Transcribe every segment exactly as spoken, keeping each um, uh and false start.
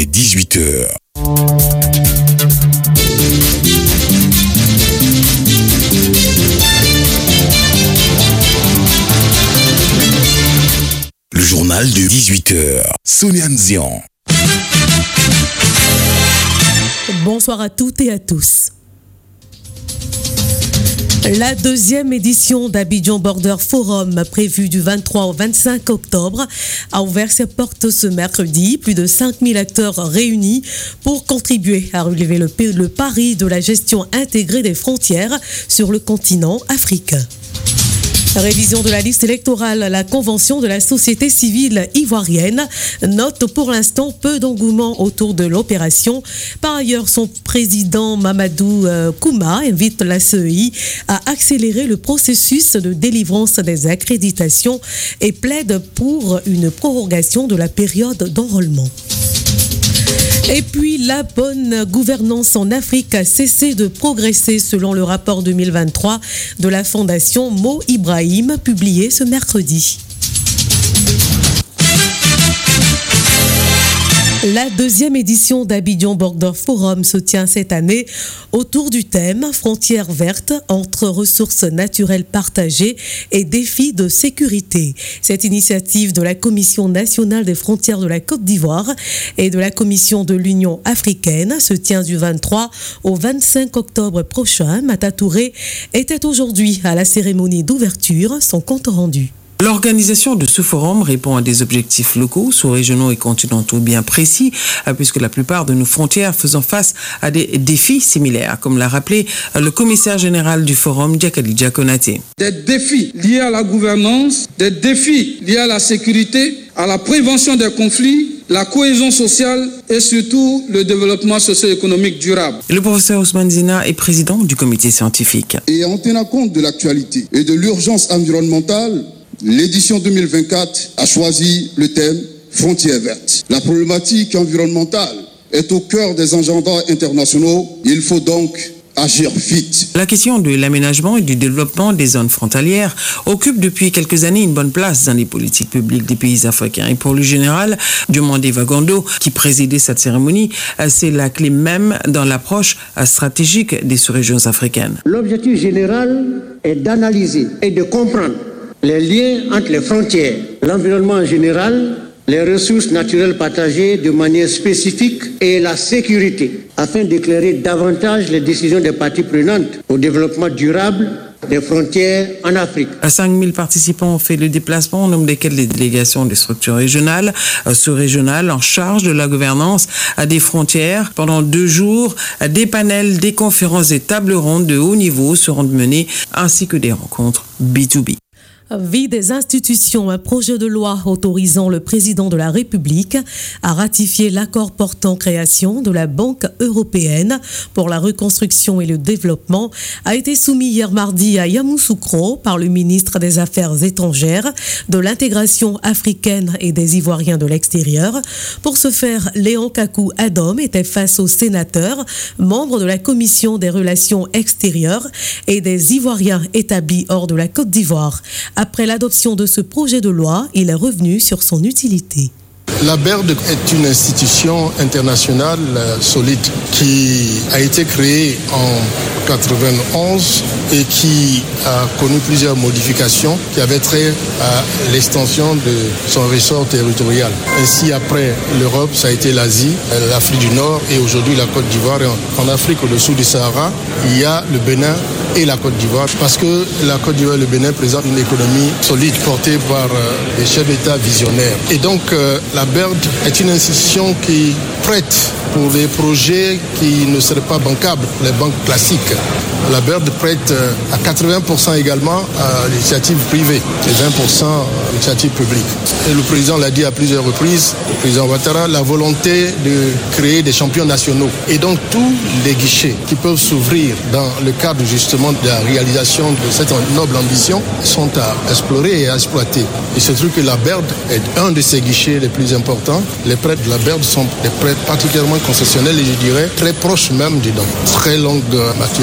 est dix-huit heures. Le journal de dix-huit heures. Sonia Nzian. Bonsoir à toutes et à tous. La deuxième édition d'Abidjan Border Forum, prévue du vingt-trois au vingt-cinq octobre, a ouvert ses portes ce mercredi. Plus de cinq mille acteurs réunis pour contribuer à relever le, le pari de la gestion intégrée des frontières sur le continent africain. Révision de la liste électorale, la convention de la société civile ivoirienne note pour l'instant peu d'engouement autour de l'opération. Par ailleurs, son président Mamadou Kouma invite la C E I à accélérer le processus de délivrance des accréditations et plaide pour une prorogation de la période d'enrôlement. Et puis, la bonne gouvernance en Afrique a cessé de progresser selon le rapport deux mille vingt-trois de la Fondation Mo Ibrahim, publié ce mercredi. La deuxième édition d'Abidjan Border Forum se tient cette année autour du thème « Frontières vertes entre ressources naturelles partagées et défis de sécurité ». Cette initiative de la Commission nationale des frontières de la Côte d'Ivoire et de la Commission de l'Union africaine se tient du vingt-trois au vingt-cinq octobre prochain. Mata Touré était aujourd'hui à la cérémonie d'ouverture, son compte rendu. L'organisation de ce forum répond à des objectifs locaux, sous-régionaux et continentaux bien précis, puisque la plupart de nos frontières faisant face à des défis similaires, comme l'a rappelé le commissaire général du forum, Diakadija Konaté. Des défis liés à la gouvernance, des défis liés à la sécurité, à la prévention des conflits, la cohésion sociale et surtout le développement socio-économique durable. Le professeur Ousmane Zina est président du comité scientifique. Et en tenant compte de l'actualité et de l'urgence environnementale, l'édition deux mille vingt-quatre a choisi le thème « Frontières vertes ». La problématique environnementale est au cœur des agendas internationaux. Il faut donc agir vite. La question de l'aménagement et du développement des zones frontalières occupe depuis quelques années une bonne place dans les politiques publiques des pays africains. Et pour le général Diomandé Vagondo, qui présidait cette cérémonie, c'est la clé même dans l'approche stratégique des sous-régions africaines. L'objectif général est d'analyser et de comprendre les liens entre les frontières, l'environnement en général, les ressources naturelles partagées de manière spécifique et la sécurité, afin d'éclairer davantage les décisions des parties prenantes au développement durable des frontières en Afrique. cinq mille participants ont fait le déplacement, au nombre desquels les délégations des structures régionales, sous-régionales, en charge de la gouvernance des frontières. Pendant deux jours, des panels, des conférences et tables rondes de haut niveau seront menées, ainsi que des rencontres B deux B. Vie des institutions, un projet de loi autorisant le président de la République à ratifier l'accord portant création de la Banque européenne pour la reconstruction et le développement a été soumis hier mardi à Yamoussoukro par le ministre des Affaires étrangères, de l'intégration africaine et des Ivoiriens de l'extérieur. Pour ce faire, Léon Kakou Adom était face aux sénateurs, membres de la Commission des relations extérieures et des Ivoiriens établis hors de la Côte d'Ivoire. Après l'adoption de ce projet de loi, il est revenu sur son utilité. La B E R D est une institution internationale solide qui a été créée en quatre-vingt-onze et qui a connu plusieurs modifications qui avaient trait à l'extension de son ressort territorial. Ainsi, après l'Europe, ça a été l'Asie, l'Afrique du Nord et aujourd'hui la Côte d'Ivoire. En Afrique, au-dessous du Sahara, il y a le Bénin et la Côte d'Ivoire parce que la Côte d'Ivoire et le Bénin présentent une économie solide portée par des chefs d'État visionnaires. Et donc, la B E R D est une institution qui prête pour des projets qui ne seraient pas bancables, les banques classiques. La B E R D prête à quatre-vingts pour cent également à l'initiative privée et vingt pour cent à l'initiative publique. Et le président l'a dit à plusieurs reprises, le président Ouattara, la volonté de créer des champions nationaux. Et donc tous les guichets qui peuvent s'ouvrir dans le cadre justement de la réalisation de cette noble ambition sont à explorer et à exploiter. Il se trouve que la B E R D est un de ces guichets les plus importants. Les prêtres de la B E R D sont des prêtres particulièrement concessionnels et je dirais très proches même du don. Très longue maturité,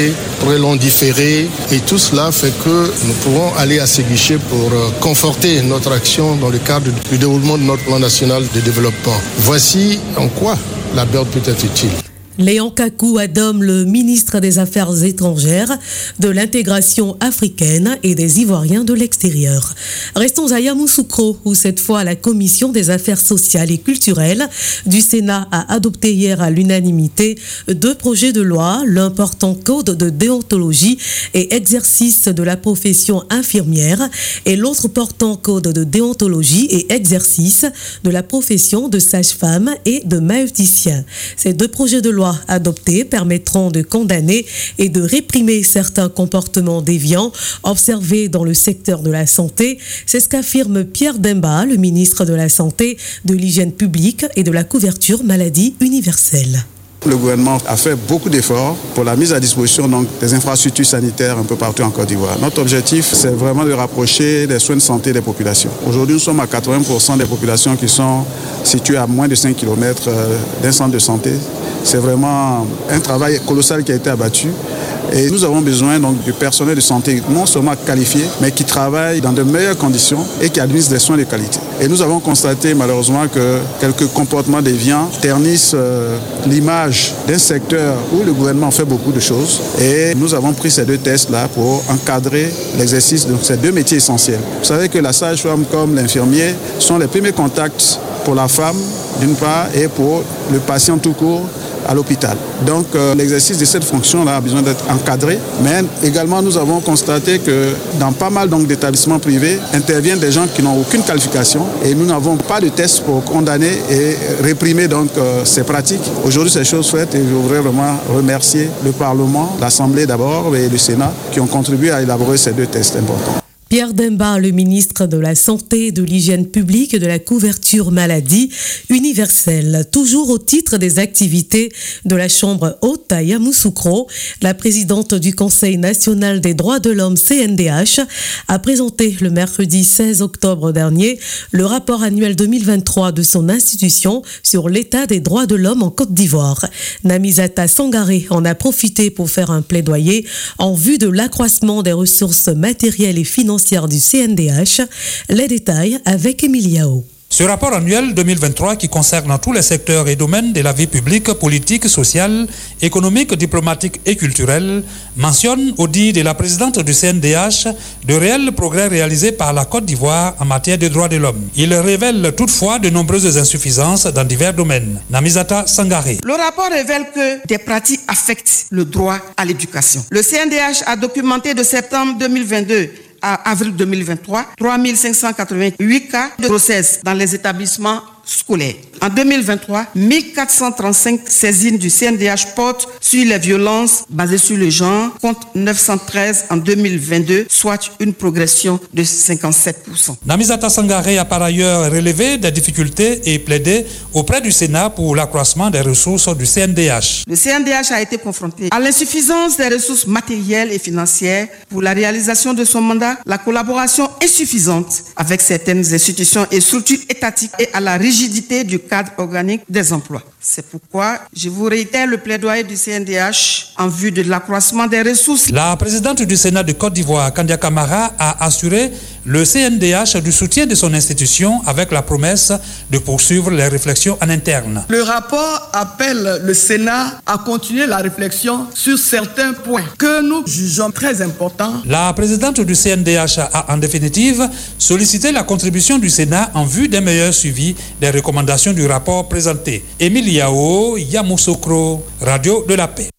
délais, très longs différés. Et tout cela fait que nous pourrons aller à ces guichets pour conforter notre action dans le cadre du déroulement de notre plan national de développement. Voici en quoi la B E R D peut être utile. Léon Kakou Adom, le ministre des Affaires étrangères, de l'intégration africaine et des Ivoiriens de l'extérieur. Restons à Yamoussoukro, où cette fois la Commission des Affaires sociales et culturelles du Sénat a adopté hier à l'unanimité deux projets de loi, l'un portant code de déontologie et exercice de la profession infirmière et l'autre portant code de déontologie et exercice de la profession de sage-femme et de maïeuticien. Ces deux projets de loi adoptés permettront de condamner et de réprimer certains comportements déviants observés dans le secteur de la santé. C'est ce qu'affirme Pierre Demba, le ministre de la Santé, de l'Hygiène publique et de la couverture maladie universelle. Le gouvernement a fait beaucoup d'efforts pour la mise à disposition donc, des infrastructures sanitaires un peu partout en Côte d'Ivoire. Notre objectif, c'est vraiment de rapprocher les soins de santé des populations. Aujourd'hui, nous sommes à quatre-vingts pour cent des populations qui sont situées à moins de cinq kilomètres d'un centre de santé. C'est vraiment un travail colossal qui a été abattu. Et nous avons besoin donc du personnel de santé non seulement qualifié, mais qui travaille dans de meilleures conditions et qui administre des soins de qualité. Et nous avons constaté malheureusement que quelques comportements déviants ternissent euh, l'image d'un secteur où le gouvernement fait beaucoup de choses. Et nous avons pris ces deux tests-là pour encadrer l'exercice de ces deux métiers essentiels. Vous savez que la sage-femme comme l'infirmier sont les premiers contacts pour la femme, d'une part, et pour le patient tout court à l'hôpital. Donc euh, l'exercice de cette fonction-là a besoin d'être encadré, mais également nous avons constaté que dans pas mal donc, d'établissements privés interviennent des gens qui n'ont aucune qualification et nous n'avons pas de tests pour condamner et réprimer donc euh, ces pratiques. Aujourd'hui c'est chose faite et je voudrais vraiment remercier le Parlement, l'Assemblée d'abord et le Sénat qui ont contribué à élaborer ces deux tests importants. Pierre Demba, le ministre de la Santé, de l'Hygiène publique et de la couverture maladie universelle. Toujours au titre des activités de la Chambre haute à Yamoussoukro, la présidente du Conseil national des droits de l'homme C N D H a présenté le mercredi seize octobre dernier le rapport annuel deux mille vingt-trois de son institution sur l'état des droits de l'homme en Côte d'Ivoire. Namizata Sangaré en a profité pour faire un plaidoyer en vue de l'accroissement des ressources matérielles et financières du C N D H. Les détails avec Emiliao. Ce rapport annuel deux mille vingt-trois qui concerne tous les secteurs et domaines de la vie publique, politique, sociale, économique, diplomatique et culturelle mentionne, au dit de la présidente du C N D H, de réels progrès réalisés par la Côte d'Ivoire en matière de droits de l'homme. Il révèle toutefois de nombreuses insuffisances dans divers domaines. Namizata Sangaré. Le rapport révèle que des pratiques affectent le droit à l'éducation. Le C N D H a documenté de septembre deux mille vingt-deux à avril deux mille vingt-trois, trois mille cinq cent quatre-vingt-huit cas de grossesse dans les établissements scolaires. En deux mille vingt-trois, mille quatre cent trente-cinq saisines du C N D H portent sur les violences basées sur le genre, contre neuf cent treize en deux mille vingt-deux, soit une progression de cinquante-sept pour cent. Namizata Sangaré a par ailleurs relevé des difficultés et plaidé auprès du Sénat pour l'accroissement des ressources du C N D H. Le C N D H a été confronté à l'insuffisance des ressources matérielles et financières pour la réalisation de son mandat, la collaboration insuffisante avec certaines institutions et structures étatiques et à la rigidité du cadre organique des emplois. C'est pourquoi je vous réitère le plaidoyer du C N D H en vue de l'accroissement des ressources. La présidente du Sénat de Côte d'Ivoire, Kandia Kamara, a assuré le C N D H du soutien de son institution avec la promesse de poursuivre les réflexions en interne. Le rapport appelle le Sénat à continuer la réflexion sur certains points que nous jugeons très importants. La présidente du C N D H a en définitive sollicité la contribution du Sénat en vue d'un meilleur suivi des recommandations du rapport présenté. Émilie Yao, Yamoussoukro, Radio de la Paix.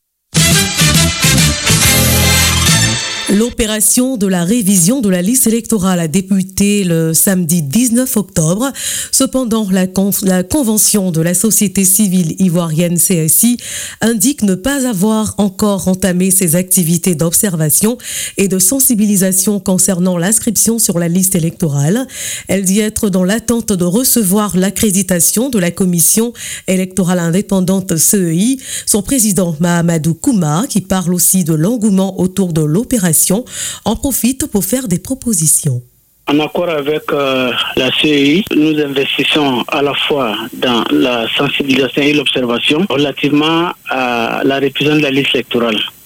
L'opération de la révision de la liste électorale a débuté le samedi dix-neuf octobre. Cependant, la, conf- la convention de la société civile ivoirienne C S I indique ne pas avoir encore entamé ses activités d'observation et de sensibilisation concernant l'inscription sur la liste électorale. Elle dit être dans l'attente de recevoir l'accréditation de la commission électorale indépendante C E I. Son président Mahamadou Kouma, qui parle aussi de l'engouement autour de l'opération, en profite pour faire des propositions. En accord avec euh, la C E I, nous investissons à la fois dans la sensibilisation et l'observation relativement à la révision de la liste électorale.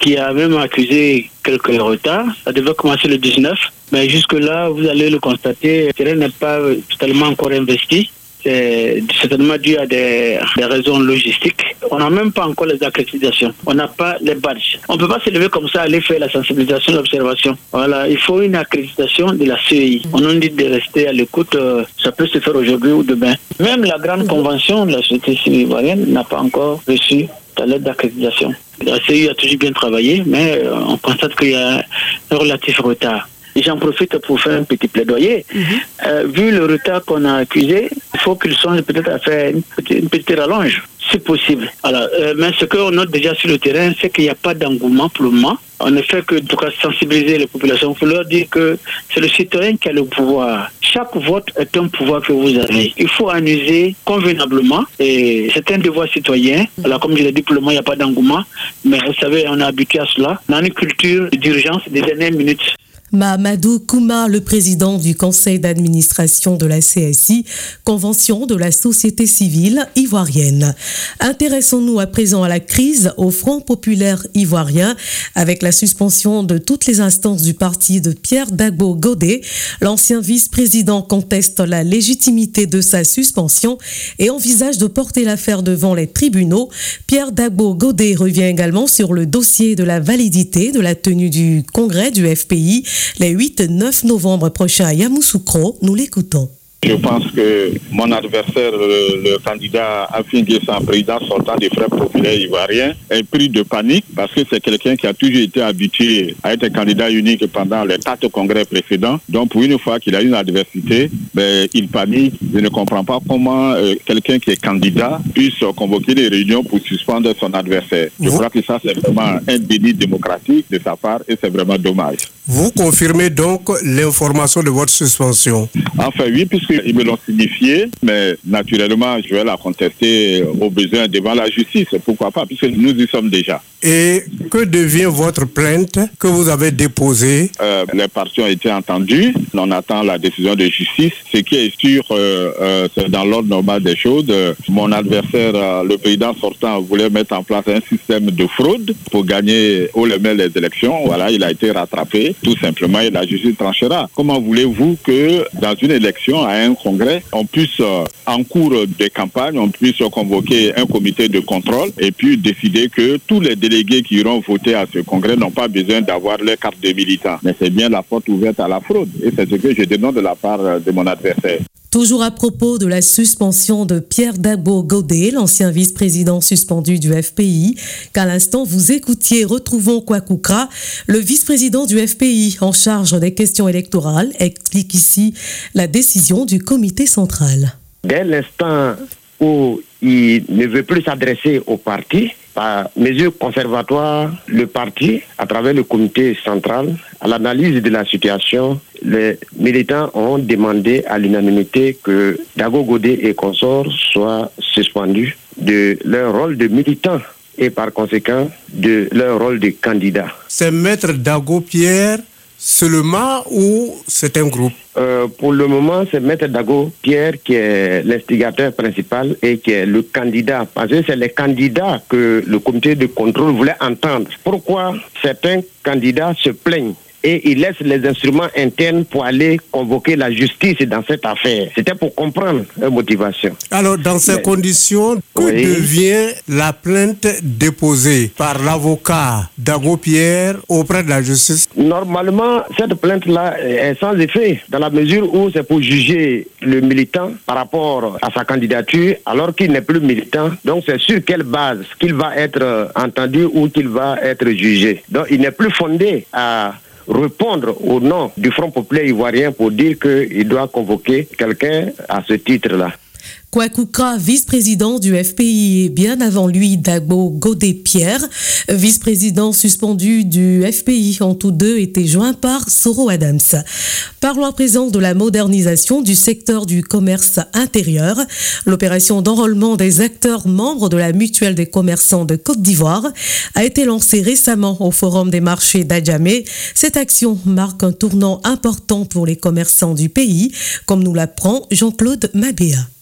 qui a même accusé quelques retards. Ça devait commencer le dix-neuf, mais jusque-là, vous allez le constater, le terrain n'est pas totalement encore investi. C'est certainement dû à des, des raisons logistiques. On n'a même pas encore les accréditations. On n'a pas les badges. On ne peut pas se lever comme ça, aller faire la sensibilisation, l'observation. Voilà, il faut une accréditation de la C E I. On nous dit de rester à l'écoute. Euh, ça peut se faire aujourd'hui ou demain. Même la grande convention de la société civile ivoirienne n'a pas encore reçu la lettre d'accréditation. La C E I a toujours bien travaillé, mais euh, on constate qu'il y a un relatif retard. Et j'en profite pour faire un petit plaidoyer. Mm-hmm. Euh, vu le retard qu'on a accusé, il faut qu'il songe peut-être à faire une petite, une petite rallonge, si possible. Alors, euh, mais ce qu'on note déjà sur le terrain, c'est qu'il n'y a pas d'engouement pour le moment. On ne fait que de sensibiliser les populations. Il faut leur dire que c'est le citoyen qui a le pouvoir. Chaque vote est un pouvoir que vous avez. Il faut en user convenablement. Et c'est un devoir citoyen. Alors, comme je l'ai dit, pour le moment, il n'y a pas d'engouement. Mais vous savez, on est habitué à cela. On a une culture d'urgence des dernières minutes. Mahamadou Kouma, le président du conseil d'administration de la C S I, convention de la société civile ivoirienne. Intéressons-nous à présent à la crise au Front populaire ivoirien avec la suspension de toutes les instances du parti de Pierre Dagbo Godé. L'ancien vice-président conteste la légitimité de sa suspension et envisage de porter l'affaire devant les tribunaux. Pierre Dagbo Godé revient également sur le dossier de la validité de la tenue du congrès du F P I les huit et neuf novembre prochains à Yamoussoukro. Nous l'écoutons. Je pense que mon adversaire, le, le candidat Afin Guessan, président sortant des Frères populaires ivoiriens, est pris de panique parce que c'est quelqu'un qui a toujours été habitué à être candidat unique pendant les quatre congrès précédents. Donc pour une fois qu'il a une adversité, ben, il panique. Je ne comprends pas comment euh, quelqu'un qui est candidat puisse convoquer des réunions pour suspendre son adversaire. Je crois que ça c'est vraiment un déni démocratique de sa part et c'est vraiment dommage. Vous confirmez donc l'information de votre suspension? Enfin oui, puisqu'ils me l'ont signifié, mais naturellement je vais la contester au besoin devant la justice. Pourquoi pas, puisque nous y sommes déjà. Et que devient votre plainte que vous avez déposée? euh, Les parties ont été entendues. On attend la décision de justice. Ce qui est sûr, euh, euh, c'est dans l'ordre normal des choses. Euh, mon adversaire, euh, le président sortant, voulait mettre en place un système de fraude pour gagner haut les mains les élections. Voilà, il a été rattrapé, tout simplement, et la justice tranchera. Comment voulez-vous que dans une élection, à un congrès, on puisse, euh, en cours de campagne, on puisse convoquer un comité de contrôle et puis décider que tous les délégués qui iront voter à ce congrès n'ont pas besoin d'avoir leur carte de militant. Mais c'est bien la porte ouverte à la fraude. Et c'est ce que je demande de la part de mon adversaire. Toujours à propos de la suspension de Pierre Dagbo Godé, l'ancien vice-président suspendu du F P I, qu'à l'instant vous écoutiez, retrouvons Kwakoukra, le vice-président du F P I en charge des questions électorales, explique ici la décision du comité central. Dès l'instant où il ne veut plus s'adresser au parti, par mesure conservatoire, le parti, à travers le comité central, à l'analyse de la situation, les militants ont demandé à l'unanimité que Dagbo Godé et consorts soient suspendus de leur rôle de militants et par conséquent de leur rôle de candidat. C'est Maître Dagbo Pierre seulement ou c'est un groupe? Euh, pour le moment, c'est Maître Dagbo Pierre qui est l'instigateur principal et qui est le candidat. Parce que c'est les candidats que le comité de contrôle voulait entendre. Pourquoi certains candidats se plaignent et ils laissent les instruments internes pour aller convoquer la justice dans cette affaire? C'était pour comprendre leur motivation. Alors, dans ces Mais, conditions, que oui. devient la plainte déposée par l'avocat Dagbo Pierre auprès de la justice? Normalement, cette plainte-là est sans effet, dans la mesure où c'est pour juger le militant par rapport à sa candidature, alors qu'il n'est plus militant. Donc, c'est sur quelle base qu'il va être entendu ou qu'il va être jugé. Donc, il n'est plus fondé à répondre au nom du Front populaire ivoirien pour dire qu'il doit convoquer quelqu'un à ce titre-là. Kwakoukra, vice-président du F P I, et bien avant lui, Dagbo Godé Pierre, vice-président suspendu du F P I, ont tous deux été joints par Soro Adams. Parlons à présent de la modernisation du secteur du commerce intérieur. L'opération d'enrôlement des acteurs membres de la Mutuelle des commerçants de Côte d'Ivoire a été lancée récemment au Forum des marchés d'Adjamé. Cette action marque un tournant important pour les commerçants du pays, comme nous l'apprend Jean-Claude Mabéa.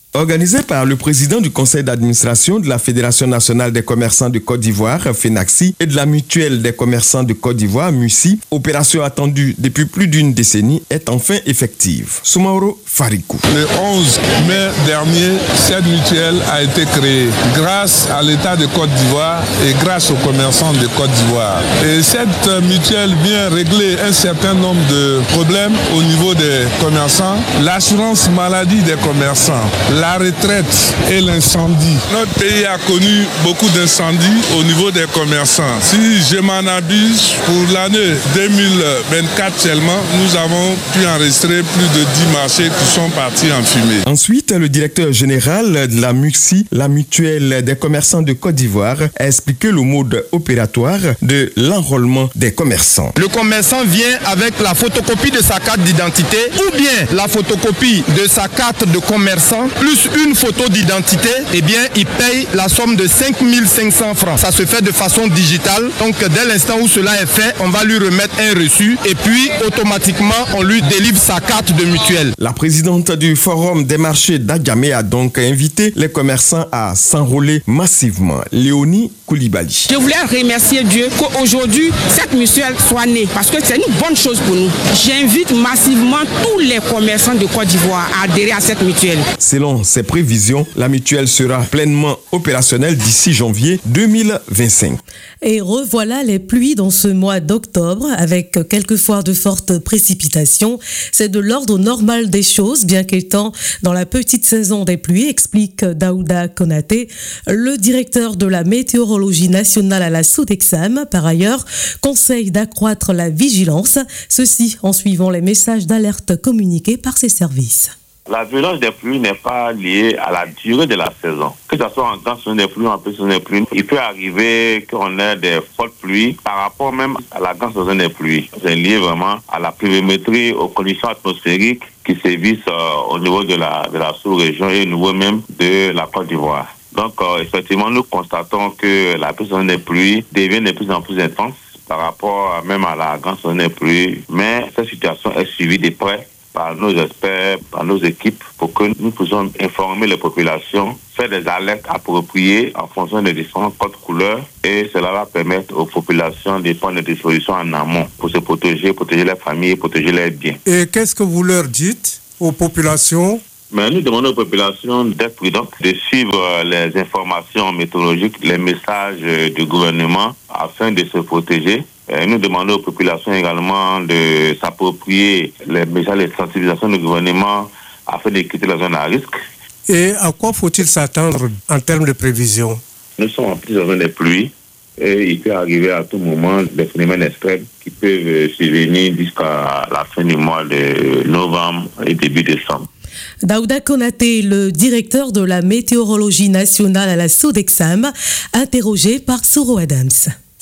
Organisé par le président du conseil d'administration de la Fédération nationale des commerçants de Côte d'Ivoire, FENAXI, et de la mutuelle des commerçants de Côte d'Ivoire, MUSI, opération attendue depuis plus d'une décennie, est enfin effective. Soumaoro Farikou. Le onze mai dernier, cette mutuelle a été créée grâce à l'État de Côte d'Ivoire et grâce aux commerçants de Côte d'Ivoire. Et cette mutuelle vient régler un certain nombre de problèmes au niveau des commerçants, l'assurance maladie des commerçants, la retraite et l'incendie. Notre pays a connu beaucoup d'incendies au niveau des commerçants. Si je m'en abuse, pour l'année deux mille vingt-quatre seulement, nous avons pu enregistrer plus de dix marchés qui sont partis en fumée. Ensuite, le directeur général de la MUSI, la mutuelle des commerçants de Côte d'Ivoire, a expliqué le mode opératoire de l'enrôlement des commerçants. Le commerçant vient avec la photocopie de sa carte d'identité ou bien la photocopie de sa carte de commerçant plus une photo d'identité, eh bien, il paye la somme de cinq mille cinq cents francs. Ça se fait de façon digitale. Donc, dès l'instant où cela est fait, on va lui remettre un reçu et puis, automatiquement, on lui délivre sa carte de mutuelle. La présidente du Forum des marchés d'Agamé a donc invité les commerçants à s'enrôler massivement. Léonie Koulibaly. Je voulais remercier Dieu qu'aujourd'hui, cette mutuelle soit née parce que c'est une bonne chose pour nous. J'invite massivement tous les commerçants de Côte d'Ivoire à adhérer à cette mutuelle. Selon ses prévisions, la mutuelle sera pleinement opérationnelle d'ici janvier deux mille vingt-cinq. Et revoilà les pluies dans ce mois d'octobre avec quelquefois de fortes précipitations. C'est de l'ordre normal des choses, bien qu'étant dans la petite saison des pluies, explique Daouda Konaté, le directeur de la météorologie nationale à la Sodexam. Par ailleurs, conseille d'accroître la vigilance, ceci en suivant les messages d'alerte communiqués par ses services. La violence des pluies n'est pas liée à la durée de la saison. Que ce soit en grande saison des pluies ou en petite saison des pluies, il peut arriver qu'on ait des fortes pluies par rapport même à la grande saison des pluies. C'est lié vraiment à la pluviométrie, aux conditions atmosphériques qui sévissent euh, au niveau de la, de la sous-région et au niveau même de la Côte d'Ivoire. Donc, euh, effectivement, nous constatons que la petite saison des pluies devient de plus en plus intense par rapport même à la grande saison des pluies. Mais cette situation est suivie de près par nos experts, par nos équipes, pour que nous puissions informer les populations, faire des alertes appropriées en fonction des différents codes couleurs, et cela va permettre aux populations de prendre des dispositions en amont pour se protéger, protéger leurs familles, protéger leurs biens. Et qu'est-ce que vous leur dites aux populations ? Mais nous demandons aux populations d'être prudentes, de suivre les informations météorologiques, les messages du gouvernement afin de se protéger. Et nous demandons aux populations également de s'approprier les messages de sensibilisation du gouvernement afin d'éviter la zone à risque. Et à quoi faut-il s'attendre en termes de prévision ? Nous sommes en pleine saison des pluies et il peut arriver à tout moment des phénomènes extrêmes qui peuvent survenir jusqu'à la fin du mois de novembre et début décembre. Daouda Konaté, le directeur de la météorologie nationale à la Sodexam, interrogé par Soro Adams.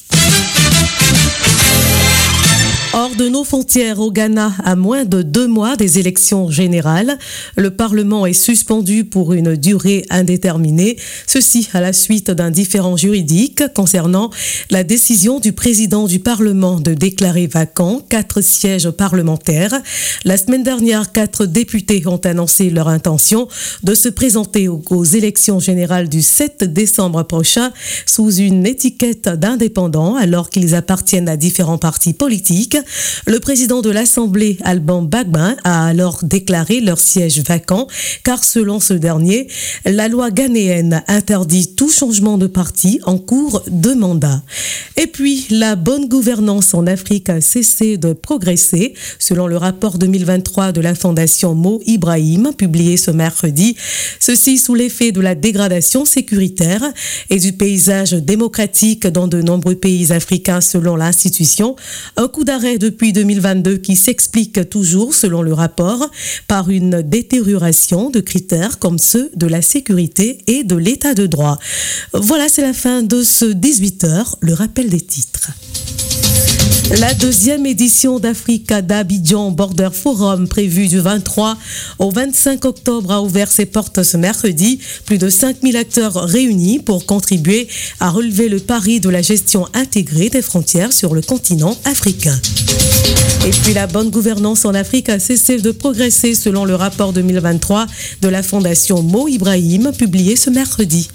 Hors de nos frontières au Ghana, à moins de deux mois des élections générales, le Parlement est suspendu pour une durée indéterminée. Ceci à la suite d'un différend juridique concernant la décision du président du Parlement de déclarer vacants quatre sièges parlementaires. La semaine dernière, quatre députés ont annoncé leur intention de se présenter aux élections générales du sept décembre prochain sous une étiquette d'indépendants alors qu'ils appartiennent à différents partis politiques. Le président de l'Assemblée, Alban Bagbin, a alors déclaré leur siège vacant car selon ce dernier, la loi ghanéenne interdit tout changement de parti en cours de mandat. Et puis, la bonne gouvernance en Afrique a cessé de progresser selon le rapport deux mille vingt-trois de la Fondation Mo Ibrahim publié ce mercredi. Ceci sous l'effet de la dégradation sécuritaire et du paysage démocratique dans de nombreux pays africains selon l'institution. Un coup d'arrêt depuis deux mille vingt-deux qui s'explique toujours, selon le rapport, par une détérioration de critères comme ceux de la sécurité et de l'état de droit. Voilà, c'est la fin de ce dix-huit heures, le rappel des titres. La deuxième édition d'Africa d'Abidjan Border Forum, prévue du vingt-trois au vingt-cinq octobre, a ouvert ses portes ce mercredi. Plus de cinq mille acteurs réunis pour contribuer à relever le pari de la gestion intégrée des frontières sur le continent africain. Et puis la bonne gouvernance en Afrique a cessé de progresser selon le rapport deux mille vingt-trois de la Fondation Mo Ibrahim, publié ce mercredi.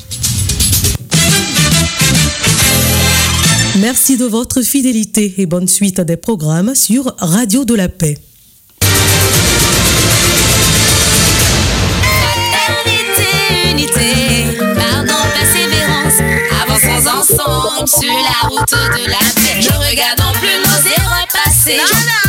Merci de votre fidélité et bonne suite des programmes sur Radio de la Paix. Fraternité, unité, pardon, persévérance, avançons ensemble sur la route de la paix. Ne regardons plus nos erreurs passées.